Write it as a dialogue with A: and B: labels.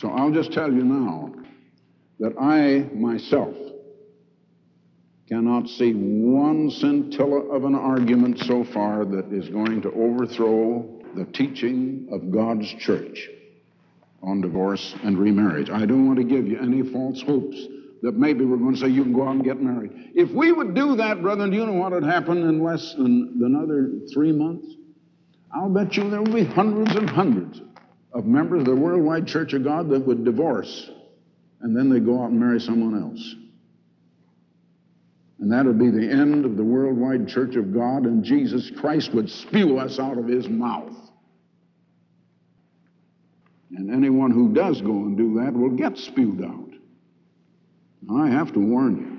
A: So I'll just tell you now that I myself cannot see one scintilla of an argument so far that is going to overthrow the teaching of God's church on divorce and remarriage. I don't want to give you any false hopes that maybe we're going to say you can go out and get married. If we would do that, brethren, do you know what would happen in less than another 3 months? I'll bet you there will be hundreds and hundreds of members of the Worldwide Church of God that would divorce, and then they go out and marry someone else. And that would be the end of the Worldwide Church of God, and Jesus Christ would spew us out of his mouth. And anyone who does go and do that will get spewed out. Now, I have to warn you.